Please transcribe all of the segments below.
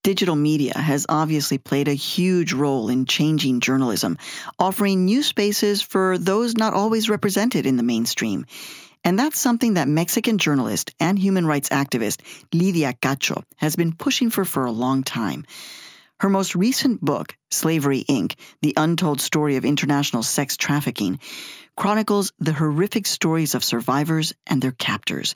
Digital media has obviously played a huge role in changing journalism, offering new spaces for those not always represented in the mainstream. And that's something that Mexican journalist and human rights activist Lidia Cacho has been pushing for a long time. Her most recent book, Slavery, Inc., The Untold Story of International Sex Trafficking, chronicles the horrific stories of survivors and their captors.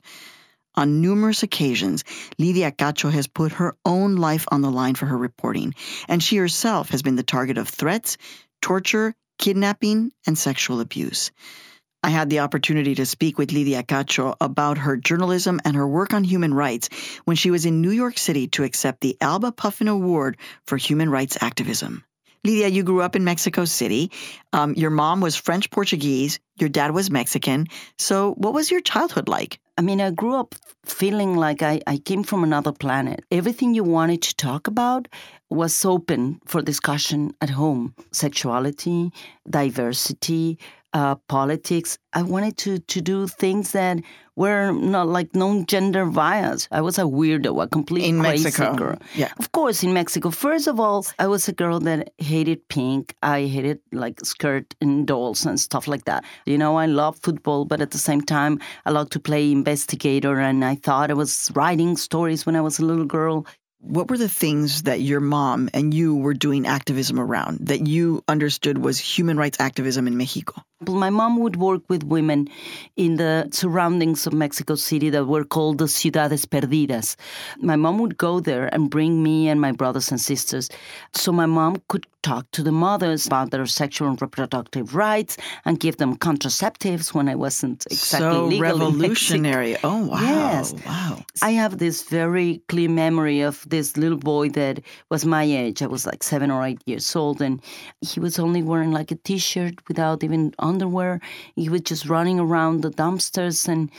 On numerous occasions, Lidia Cacho has put her own life on the line for her reporting, and she herself has been the target of threats, torture, kidnapping, and sexual abuse. I had the opportunity to speak with Lidia Cacho about her journalism and her work on human rights when she was in New York City to accept the Alba Puffin Award for Human Rights Activism. Lidia, you grew up in Mexico City. Your mom was French-Portuguese. Your dad was Mexican. So what was your childhood like? I mean, I grew up feeling like I came from another planet. Everything you wanted to talk about was open for discussion at home. Sexuality, diversity, politics. I wanted to do things that were not like non-gender bias. I was a weirdo, a complete in crazy Mexico. girl. Yeah. Of course, in Mexico. First of all, I was a girl that hated pink. I hated like skirt and dolls and stuff like that. You know, I love football, but at the same time, I loved to play investigator, and I thought I was writing stories when I was a little girl. What were the things that your mom and you were doing activism around that you understood was human rights activism in Mexico? My mom would work with women in the surroundings of Mexico City that were called the Ciudades Perdidas. My mom would go there and bring me and my brothers and sisters so my mom could talk to the mothers about their sexual and reproductive rights and give them contraceptives when I wasn't exactly legal. So revolutionary. Oh, wow. Yes. Wow. I have this very clear memory of this little boy that was my age. I was like 7 or 8 years old, and he was only wearing like a T-shirt without even underwear. He was just running around the dumpsters, and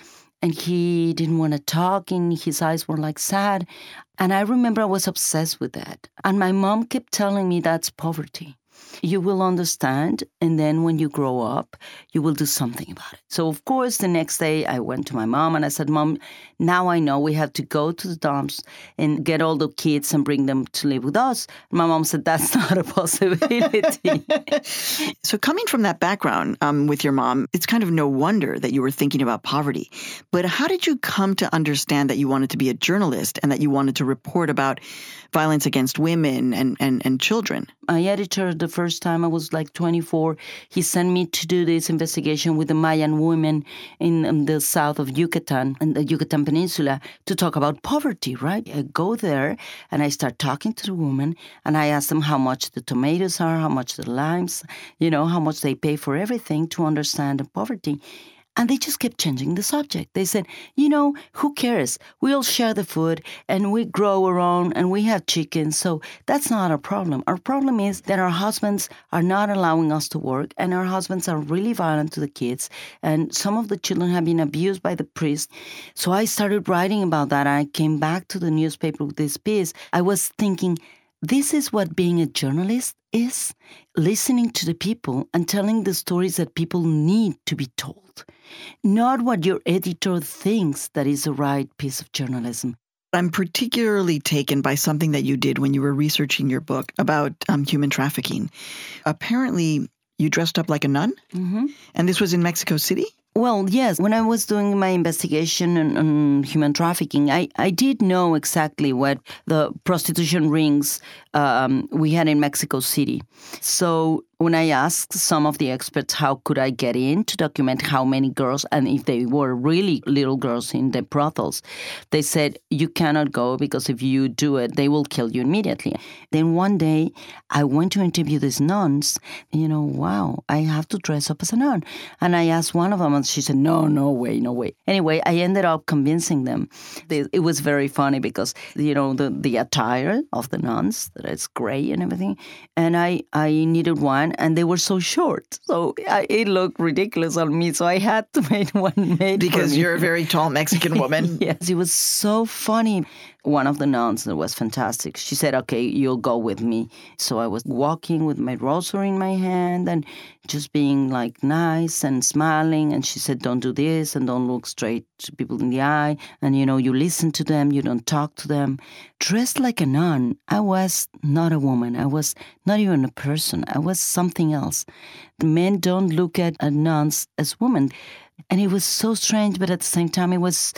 he didn't want to talk, and his eyes were like sad. And I remember I was obsessed with that. And my mom kept telling me that's poverty. You will understand, and then when you grow up, you will do something about it. So, of course, the next day I went to my mom and I said, Mom, now I know we have to go to the dumps and get all the kids and bring them to live with us. My mom said, that's not a possibility. So coming from that background with your mom, it's kind of no wonder that you were thinking about poverty. But how did you come to understand that you wanted to be a journalist and that you wanted to report about violence against women and children? My editor, the first time I was like 24, he sent me to do this investigation with the Mayan women in the south of Yucatan and the Yucatan Peninsula to talk about poverty, right? I go there and I start talking to the women and I ask them how much the tomatoes are, how much the limes, how much they pay for everything to understand the poverty. And they just kept changing the subject. They said, who cares? We all share the food and we grow our own and we have chickens. So that's not our problem. Our problem is that our husbands are not allowing us to work and our husbands are really violent to the kids. And some of the children have been abused by the priest. So I started writing about that. I came back to the newspaper with this piece. I was thinking, this is what being a journalist is, listening to the people and telling the stories that people need to be told, not what your editor thinks that is the right piece of journalism. I'm particularly taken by something that you did when you were researching your book about human trafficking. Apparently, you dressed up like a nun, and this was in Mexico City? Well, yes. When I was doing my investigation on human trafficking, I did know exactly what the prostitution rings we had in Mexico City. So when I asked some of the experts how could I get in to document how many girls, and if they were really little girls in the brothels, they said, you cannot go because if you do it, they will kill you immediately. Then one day I went to interview these nuns. Wow, I have to dress up as a nun. And I asked one of them, and she said, no way. Anyway, I ended up convincing them. It was very funny because, the attire of the nuns, that it's gray and everything. And I needed one, and they were so short. So it looked ridiculous on me. So I had to make one made because for me. You're a very tall Mexican woman. Yes, it was so funny. one of the nuns that was fantastic. She said, okay, you'll go with me. So I was walking with my rosary in my hand and just being like nice and smiling. And she said, don't do this and don't look straight to people in the eye. And, you listen to them, you don't talk to them. Dressed like a nun, I was not a woman. I was not even a person. I was something else. The men don't look at nuns as women. And it was so strange, but at the same time, it was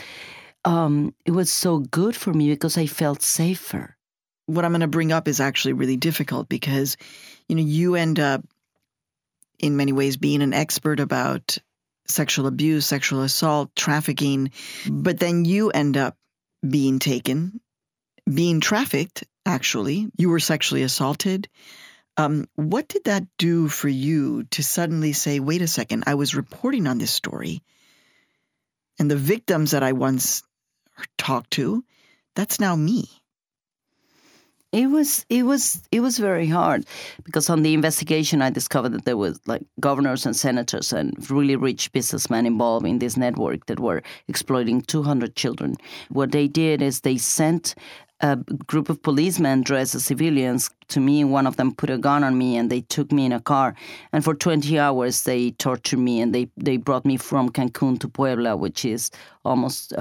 so good for me because I felt safer. What I'm going to bring up is actually really difficult because, you end up in many ways being an expert about sexual abuse, sexual assault, trafficking, but then you end up being taken, being trafficked, actually. You were sexually assaulted. What did that do for you to suddenly say, wait a second, I was reporting on this story, and the victims that I once talked to, that's now me? It was very hard because on the investigation, I discovered that there was like governors and senators and really rich businessmen involved in this network that were exploiting 200 children. What they did is they sent a group of policemen dressed as civilians to me. One of them put a gun on me and they took me in a car. And for 20 hours, they tortured me and they brought me from Cancun to Puebla, which is almost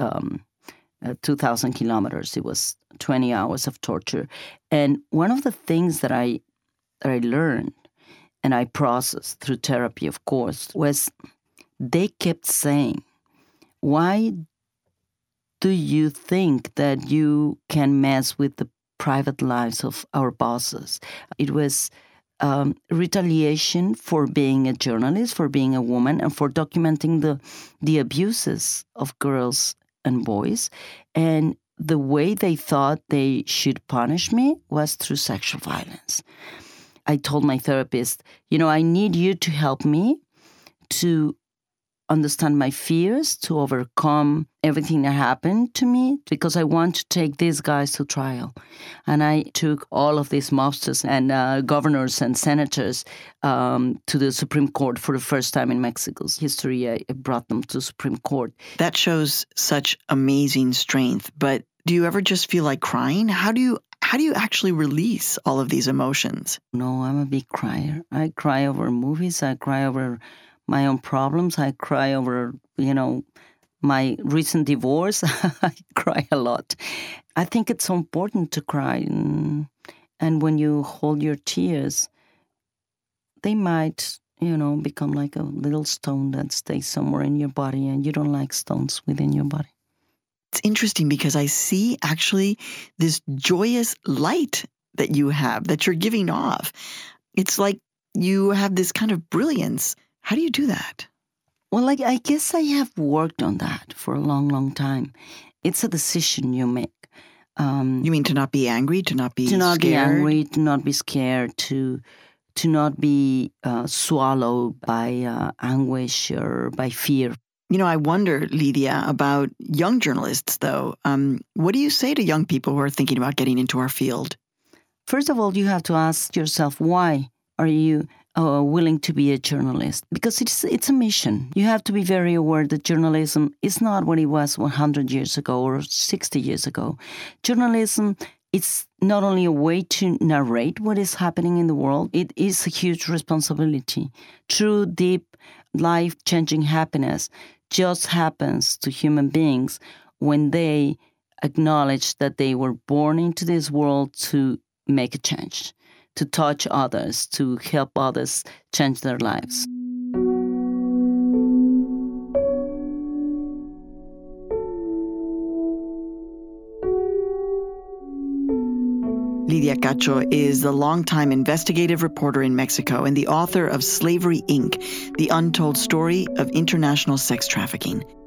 2,000 kilometers. It was 20 hours of torture. And one of the things that I learned and I processed through therapy, of course, was they kept saying, why do you think that you can mess with the private lives of our bosses? It was retaliation for being a journalist, for being a woman, and for documenting the abuses of girls and boys. And the way they thought they should punish me was through sexual violence. I told my therapist, I need you to help me to understand my fears, to overcome everything that happened to me, because I want to take these guys to trial. And I took all of these mobsters and governors and senators to the Supreme Court for the first time in Mexico's history. I brought them to the Supreme Court. That shows such amazing strength. But do you ever just feel like crying? How do you actually release all of these emotions? No, I'm a big crier. I cry over movies. I cry over my own problems. I cry over, my recent divorce. I cry a lot. I think it's so important to cry. And when you hold your tears, they might, become like a little stone that stays somewhere in your body, and you don't like stones within your body. It's interesting because I see actually this joyous light that you have, that you're giving off. It's like you have this kind of brilliance. How do you do that? Well, I guess I have worked on that for a long, long time. It's a decision you make. You mean to not be angry, to not be scared? To not be angry, to not be scared, to not be swallowed by anguish or by fear. I wonder, Lidia, about young journalists, though. What do you say to young people who are thinking about getting into our field? First of all, you have to ask yourself, why are you willing to be a journalist? Because it's a mission. You have to be very aware that journalism is not what it was 100 years ago or 60 years ago. Journalism, it's not only a way to narrate what is happening in the world, it is a huge responsibility. True, deep, life-changing happiness just happens to human beings when they acknowledge that they were born into this world to make a change, to touch others, to help others change their lives. Lidia Cacho is the longtime investigative reporter in Mexico and the author of Slavery, Inc., The Untold Story of International Sex Trafficking.